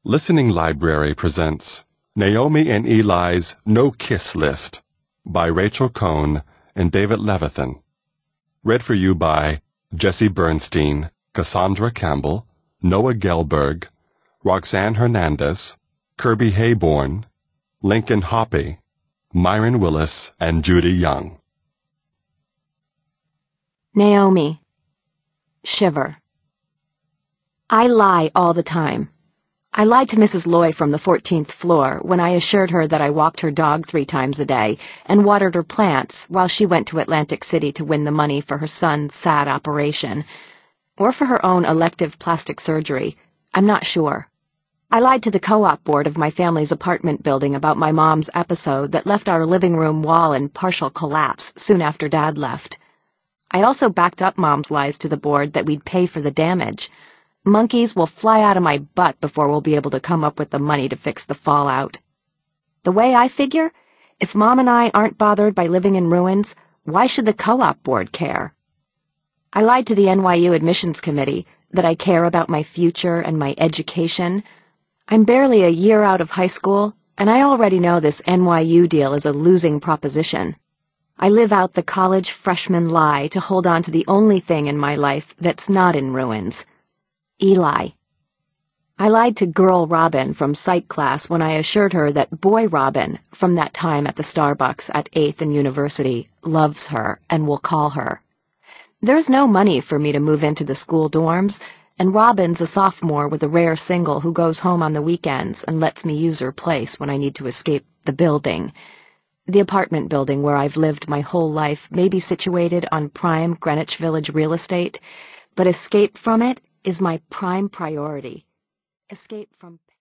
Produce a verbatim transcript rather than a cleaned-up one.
Listening Library presents Naomi and Eli's No Kiss List by Rachel Cohn and David Levithan. Read for you by Jesse Bernstein, Cassandra Campbell, Noah Gelberg, Roxanne Hernandez, Kirby Hayborn, Lincoln Hoppy, Myron Willis, and Judy Young. Naomi. Shiver. I lie all the time. I lied to Missus Loy from the fourteenth floor when I assured her that I walked her dog three times a day and watered her plants while she went to Atlantic City to win the money for her son's sad operation. Or for her own elective plastic surgery. I'm not sure. I lied to the co-op board of my family's apartment building about my mom's episode that left our living room wall in partial collapse soon after Dad left. I also backed up Mom's lies to the board that we'd pay for the damage. Monkeys will fly out of my butt before we'll be able to come up with the money to fix the fallout. The way I figure, if Mom and I aren't bothered by living in ruins, why should the co-op board care? I lied to the N Y U admissions committee that I care about my future and my education. I'm barely a year out of high school, and I already know this N Y U deal is a losing proposition. I live out the college freshman lie to hold on to the only thing in my life that's not in ruins. Eli. I lied to girl Robin from psych class when I assured her that boy Robin, from that time at the Starbucks at eighth and University, loves her and will call her. There's no money for me to move into the school dorms, and Robin's a sophomore with a rare single who goes home on the weekends and lets me use her place when I need to escape the building. The apartment building where I've lived my whole life may be situated on prime Greenwich Village real estate, but escape from it is my prime priority. Escape from